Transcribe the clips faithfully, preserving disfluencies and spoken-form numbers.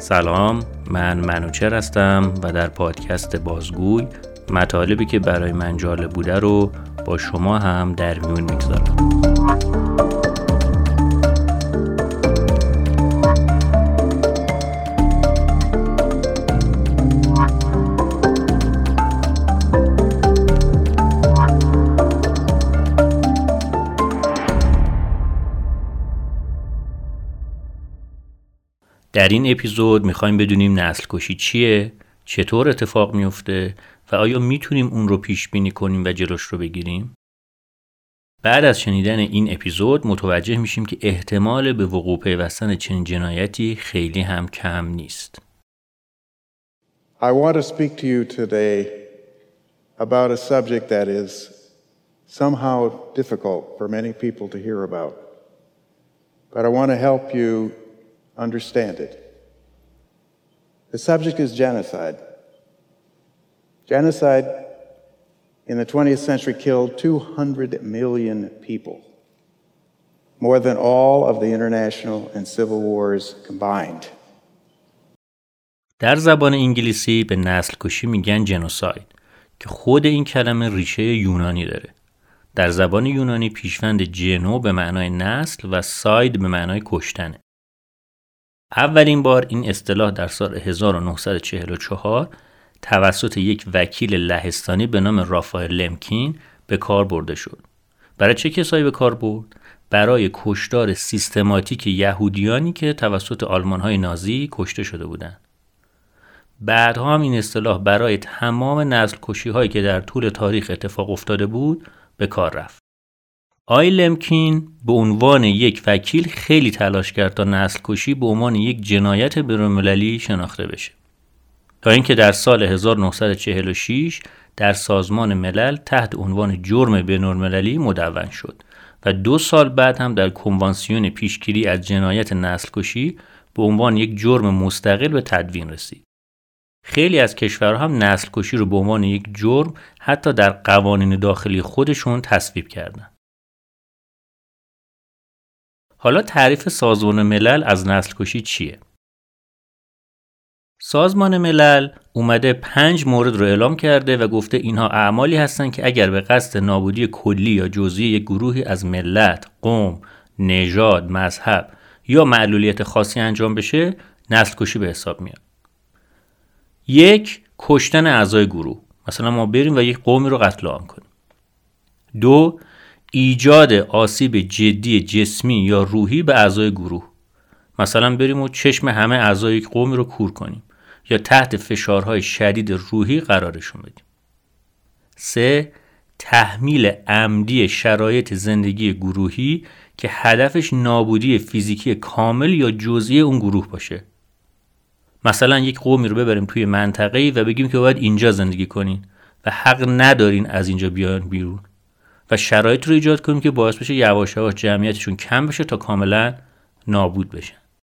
سلام، من منوچهر هستم و در پادکست بازگوی مطالبی که برای من جالب بوده رو با شما هم در میون میگذارم. در این اپیزود میخوایم بدونیم نسل کشی چیه، چطور اتفاق میفته و آیا میتونیم اون رو پیش بینی کنیم و جلوش رو بگیریم؟ بعد از شنیدن این اپیزود متوجه میشیم که احتمال به وقوع پیوستن چنین جنایتی خیلی هم کم نیست. I want to speak to you today about a subject that is somehow difficult for many people to hear about. But I want to help you understand it. The subject is genocide. Genocide in the twentieth century killed two hundred million people, more than all of the international and civil wars combined. در زبان انگلیسی به نسل کشی میگن جنوساید که خود این کلمه ریشه یونانی داره. در زبان یونانی پیشوند جنو به معنای نسل و ساید به معنای کشتنه. اولین بار این اصطلاح در سال هزار و نهصد و چهل و چهار توسط یک وکیل لهستانی به نام رافائل لمکین به کار برده شد. برای چه کسایی به کار برد؟ برای کشتار سیستماتیک یهودیانی که توسط آلمان‌های نازی کشته شده بودند. بعدها هم این اصطلاح برای تمام نسل کشی‌هایی که در طول تاریخ اتفاق افتاده بود به کار رفت. آی لمکین به عنوان یک وکیل خیلی تلاش کرد تا نسل کشی به عنوان یک جنایت بین‌المللی شناخته بشه. تا اینکه در سال هزار و نهصد و چهل و شش در سازمان ملل تحت عنوان جرم بین‌المللی مدون شد و دو سال بعد هم در کنوانسیون پیشگیری از جنایت نسل کشی به عنوان یک جرم مستقل به تدوین رسید. خیلی از کشورها هم نسل کشی رو به عنوان یک جرم حتی در قوانین داخلی خودشون تصویب کردن. حالا تعریف سازمان ملل از نسل کشی چیه؟ سازمان ملل اومده پنج مورد رو اعلام کرده و گفته اینها اعمالی هستن که اگر به قصد نابودی کلی یا جزئی یک گروهی از ملت، قوم، نژاد، مذهب یا معلولیت خاصی انجام بشه، نسل کشی به حساب میاد. یک، کشتن اعضای گروه. مثلا ما بریم و یک قومی رو قتل عام کنیم. دو، ایجاد آسیب جدی جسمی یا روحی به اعضای گروه. مثلا بریم و چشم همه اعضای یک قومی رو کور کنیم یا تحت فشارهای شدید روحی قرارشون بدیم. سه، تحمیل عمدی شرایط زندگی گروهی که هدفش نابودی فیزیکی کامل یا جزئی اون گروه باشه. مثلا یک قومی رو ببریم توی منطقه‌ای و بگیم که باید اینجا زندگی کنین و حق ندارین از اینجا بیان بیرون و شرایط رو ایجاد کنیم که باعث بشه یواش یواش جمعیتشون کم بشه تا کاملا نابود بشن.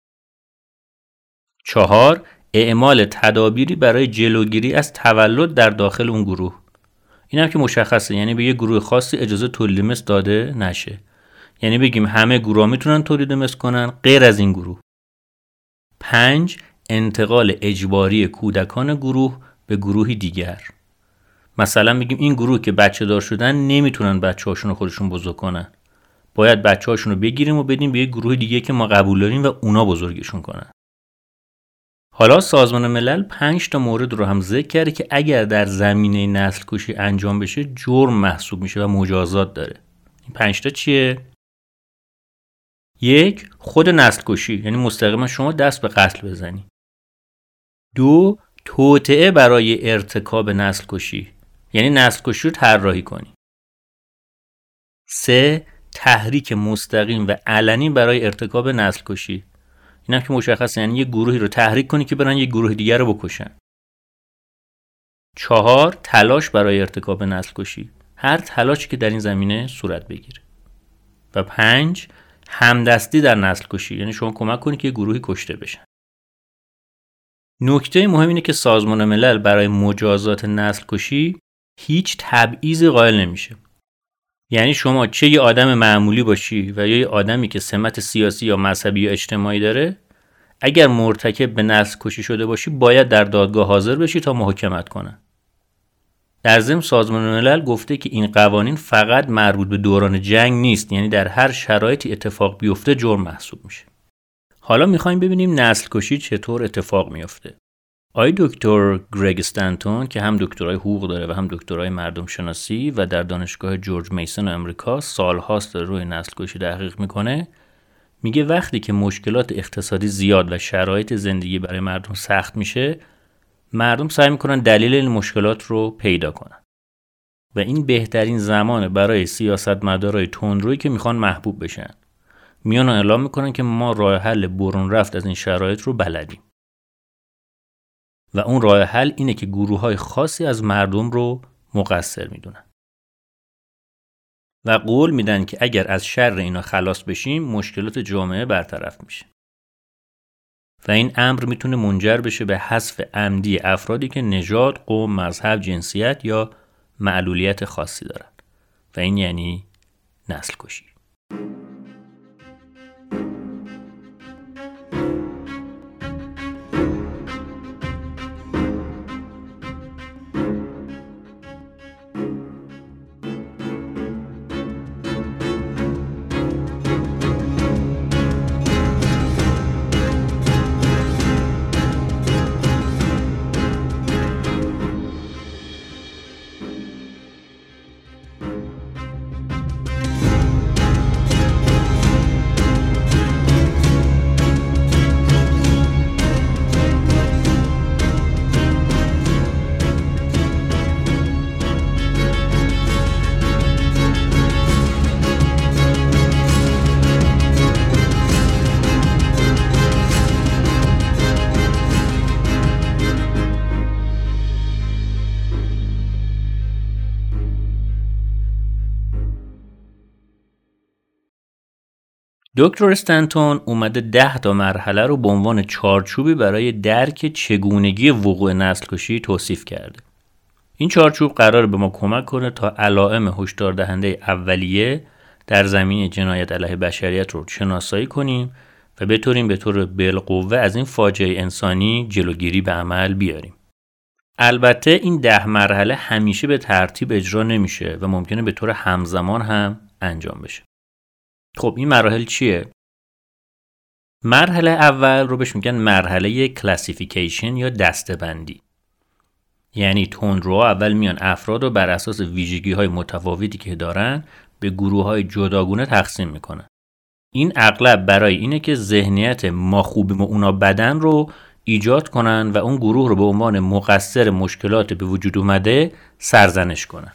چهار، اعمال تدابیری برای جلوگیری از تولد در داخل اون گروه. این هم که مشخصه، یعنی به یه گروه خاصی اجازه تولید مثل داده نشه. یعنی بگیم همه گروه میتونن تولید مثل کنن غیر از این گروه. پنج، انتقال اجباری کودکان گروه به گروهی دیگر. مثلا بگیم این گروه که بچه دار شدن نمیتونن بچه هاشون رو خودشون بزرگ کنن. باید بچه هاشون رو بگیریم و بدیم به یک گروه دیگه که ما قبول داریم و اونا بزرگشون کنن. حالا سازمان ملل پنج تا مورد رو هم ذکر کرده که اگر در زمینه نسل کشی انجام بشه جرم محسوب میشه و مجازات داره. این پنج تا چیه؟ یک، خود نسل کشی، یعنی مستقیما شما دست به قتل بزنی. دو، توطئه برای ارتکاب نسل کشی، یعنی نسل کشی رو طراحی کنی. سه، تحریک مستقیم و علنی برای ارتکاب نسل کشی. این هم که مشخصه، یعنی یه گروهی رو تحریک کنی که برن یه گروه دیگر رو بکشن. چهار، تلاش برای ارتکاب نسل کشی، هر تلاشی که در این زمینه صورت بگیره. و پنج، همدستی در نسل کشی، یعنی شما کمک کنی که یه گروهی کشته بشن. نکته مهم اینه که سازمان ملل برای مجازات نسل کشی هیچ تبعیضی قائل نمیشه. یعنی شما چه یه آدم معمولی باشی و یا یه آدمی که سمت سیاسی یا مذهبی یا اجتماعی داره، اگر مرتکب به نسل کشی شده باشی باید در دادگاه حاضر بشی تا محاکمت کنن. در ضمن سازمان ملل گفته که این قوانین فقط مربوط به دوران جنگ نیست، یعنی در هر شرایطی اتفاق بیفته جرم محسوب میشه. حالا میخوایم ببینیم نسل کشی چطور اتفاق میفته. آقای دکتر گرگ استنتون که هم دکترای حقوق داره و هم دکترای مردم شناسی و در دانشگاه جورج میسون آمریکا سالهاست داره روی نسل کشی تحقیق میکنه، میگه وقتی که مشکلات اقتصادی زیاد و شرایط زندگی برای مردم سخت میشه، مردم سعی میکنن دلیل این مشکلات رو پیدا کنن و این بهترین زمانه برای سیاستمدارای تندرویی که میخوان محبوب بشن. میان اعلام میکنن که ما راه حل برون رفت از این شرایط رو بلدیم و اون راه حل اینه که گروه‌های خاصی از مردم رو مقصر میدونن و قول میدن که اگر از شر اینا خلاص بشیم مشکلات جامعه برطرف میشه و این امر میتونه منجر بشه به حذف عمدی افرادی که نژاد، قوم، مذهب، جنسیت یا معلولیت خاصی دارن و این یعنی نسل کشی. دکتر استنتون اومده ده تا مرحله رو به عنوان چارچوبی برای درک چگونگی وقوع نسل کشی توصیف کرده. این چارچوب قراره به ما کمک کنه تا علائم هشدار دهنده اولیه در زمینه جنایت علیه بشریت رو شناسایی کنیم و بتونیم به طور بالقوه از این فاجعه انسانی جلوگیری به عمل بیاریم. البته این ده مرحله همیشه به ترتیب اجرا نمیشه و ممکنه به طور همزمان هم انجام بشه. خب این مراحل چیه؟ مرحله اول رو بهش میگن مرحله کلاسیفیکیشن یا دسته‌بندی. یعنی تندروها اول میان افراد رو بر اساس ویژگی‌های متفاوتی که دارن به گروه‌های جداگونه تقسیم میکنن. این اغلب برای اینه که ذهنیت ما خوبیم و اونا بدن رو ایجاد کنن و اون گروه رو به عنوان مقصر مشکلات به وجود اومده سرزنش کنن.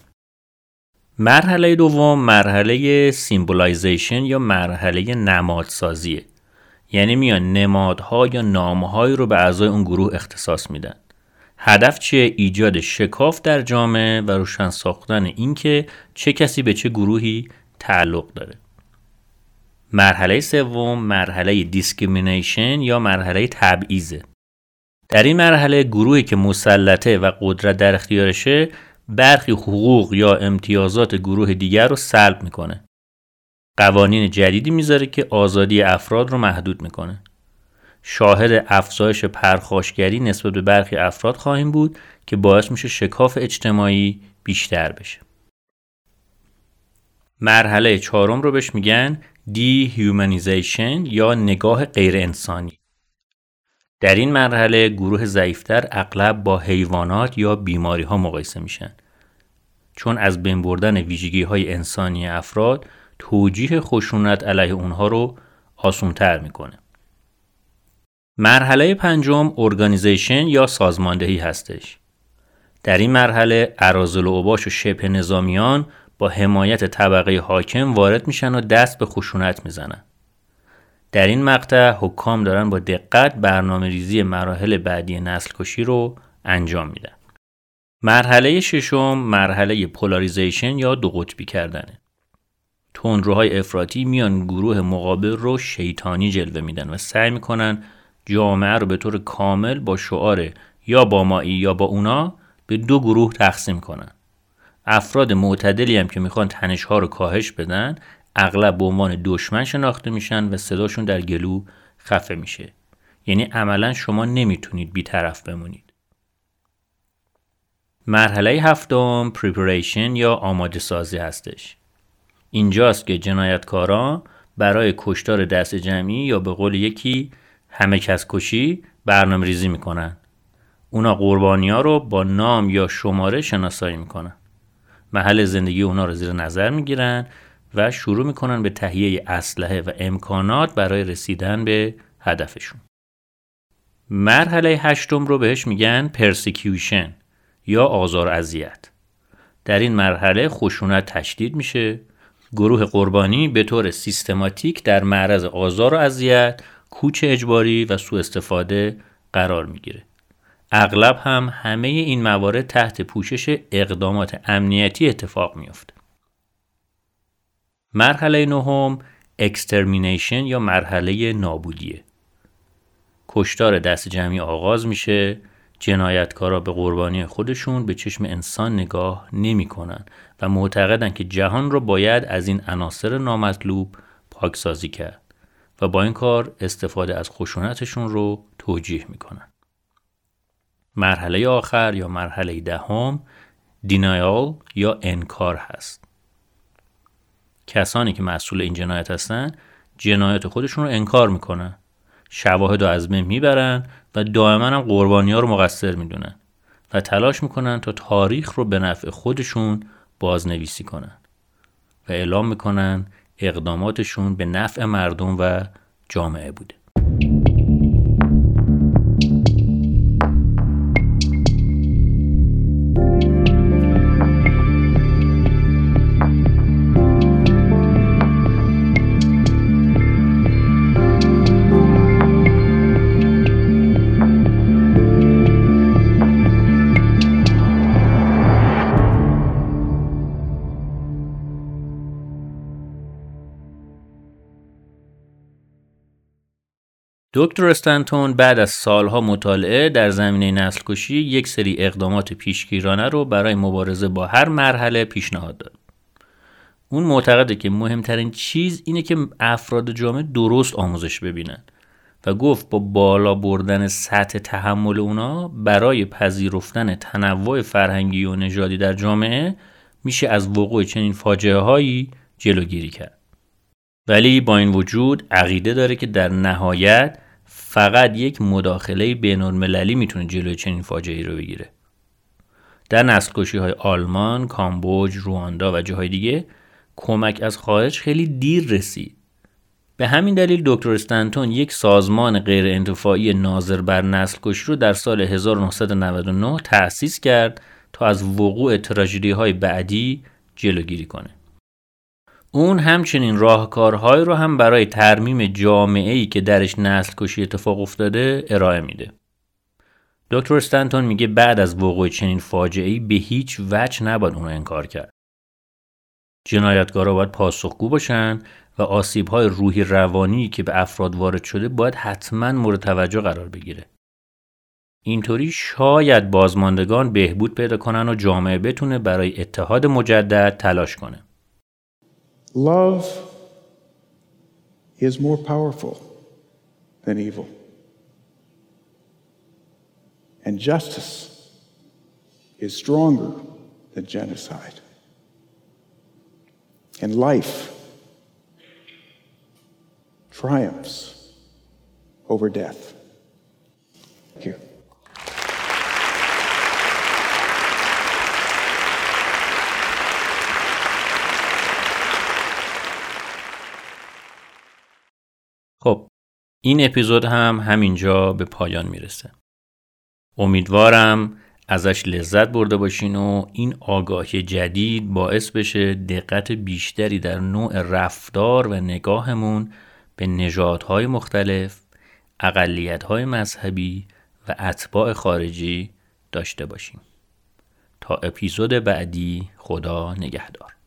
مرحله دوم مرحله سیمبولایزیشن یا مرحله نمادسازیه. یعنی میان نمادها یا نامه‌هایی رو به اعضای اون گروه اختصاص میدن. هدف چیه؟ ایجاد شکاف در جامعه و روشن ساختن این که چه کسی به چه گروهی تعلق داره. مرحله سوم مرحله دیسکریمینیشن یا مرحله تبعیضه. در این مرحله گروهی که مسلطه و قدرت در اختیارشه برخی حقوق یا امتیازات گروه دیگر رو سلب میکنه. قوانین جدیدی میذاره که آزادی افراد رو محدود میکنه. شاهد افزایش پرخاشگری نسبت به برخی افراد خواهیم بود که باعث میشه شکاف اجتماعی بیشتر بشه. مرحله چهارم رو بهش میگن دیهیومنیزیشن یا نگاه غیر انسانی. در این مرحله گروه ضعیفتر اغلب با حیوانات یا بیماری ها مقایسه میشن، چون از بین بردن ویژگی های انسانی افراد توجیه خشونت علیه اونها رو آسان‌تر میکنه. مرحله پنجم ارگانیزیشن یا سازماندهی هستش. در این مرحله اراذل و اوباش و شبه نظامیان با حمایت طبقه حاکم وارد میشن و دست به خشونت میزنن. در این مقطع حکام دارن با دقت برنامه ریزی مراحل بعدی نسل کشی رو انجام میدن. مرحله ششم مرحله پولاریزیشن یا دو قطبی کردنه. تندروهای افراطی میان گروه مقابل رو شیطانی جلوه میدن و سعی میکنن جامعه رو به طور کامل با شعار یا با مایی یا با اونا به دو گروه تقسیم کنن. افراد معتدلی هم که میخوان تنش‌ها رو کاهش بدن اغلب به عنوان دشمن شناخته میشن و صداشون در گلو خفه میشه. یعنی عملا شما نمیتونید بی‌طرف بمونید. مرحله هفتم preparation یا آماده سازی هستش. اینجاست که جنایتکاران برای کشتار دست جمعی یا به قول یکی همه کس کشی برنامه ریزی میکنن. اونا قربانی ها رو با نام یا شماره شناسایی میکنن. محل زندگی اونا رو زیر نظر میگیرن و شروع میکنن به تهیه اسلحه و امکانات برای رسیدن به هدفشون. مرحله هشتم رو بهش میگن پرسیکیوشن یا آزار و اذیت. در این مرحله خشونت تشدید میشه. گروه قربانی به طور سیستماتیک در معرض آزار و اذیت، کوچ اجباری و سوء استفاده قرار میگیره. اغلب هم همه این موارد تحت پوشش اقدامات امنیتی اتفاق میفته. مرحله نهم اکسترمینیشن یا مرحله نابودیه. کشتار دست جمعی آغاز میشه. جنایتکارا به قربانی خودشون به چشم انسان نگاه نمی کنن و معتقدن که جهان رو باید از این عناصر نامطلوب پاکسازی کرد و با این کار استفاده از خشونتشون رو توجیه میکنن. مرحله آخر یا مرحله دهم دینایال یا انکار هست. کسانی که مسئول این جنایت هستن جنایت خودشون رو انکار میکنن، شواهد رو از بین میبرن و دائما هم قربانی ها رو مقصر میدونن و تلاش میکنن تا تاریخ رو به نفع خودشون بازنویسی کنن و اعلام میکنن اقداماتشون به نفع مردم و جامعه بوده. دکتر استنتون بعد از سالها مطالعه در زمینه نسل کشی یک سری اقدامات پیشگیرانه رو برای مبارزه با هر مرحله پیشنهاد داد. اون معتقده که مهمترین چیز اینه که افراد جامعه درست آموزش ببینن و گفت با بالا بردن سطح تحمل اونا برای پذیرفتن تنوع فرهنگی و نژادی در جامعه میشه از وقوع چنین فاجعه هایی جلوگیری کرد. ولی با این وجود عقیده داره که در نهایت فقط یک مداخله بین‌المللی میتونه جلوی چنین فاجعه‌ای رو بگیره. در نسل‌کشی‌های آلمان، کامبوج، رواندا و جاهای دیگه کمک از خارج خیلی دیر رسید. به همین دلیل دکتر استنتون یک سازمان غیر انتفاعی ناظر بر نسل‌کشی رو در سال هزار و نهصد و نود و نه تأسیس کرد تا از وقوع تراژدی‌های بعدی جلوگیری کنه. اون همچنین راهکارهایی رو هم برای ترمیم جامعه‌ای که درش نسل کشی اتفاق افتاده ارائه میده. دکتر استنتون میگه بعد از وقوع چنین فاجعه‌ای به هیچ وجه نباید اون رو انکار کرد. جنایتکارا باید پاسخگو باشن و آسیب‌های روحی روانی که به افراد وارد شده باید حتما مورد توجه قرار بگیره. اینطوری شاید بازماندگان بهبود پیدا کنن و جامعه بتونه برای اتحاد مجدد تلاش کنه. Love is more powerful than evil. And justice is stronger than genocide. And life triumphs over death. Thank you. خب این اپیزود هم همینجا به پایان میرسه. امیدوارم ازش لذت برده باشین و این آگاهی جدید باعث بشه دقت بیشتری در نوع رفتار و نگاهمون به نژادهای مختلف، اقلیت‌های مذهبی و اتباع خارجی داشته باشیم. تا اپیزود بعدی، خدا نگهدار.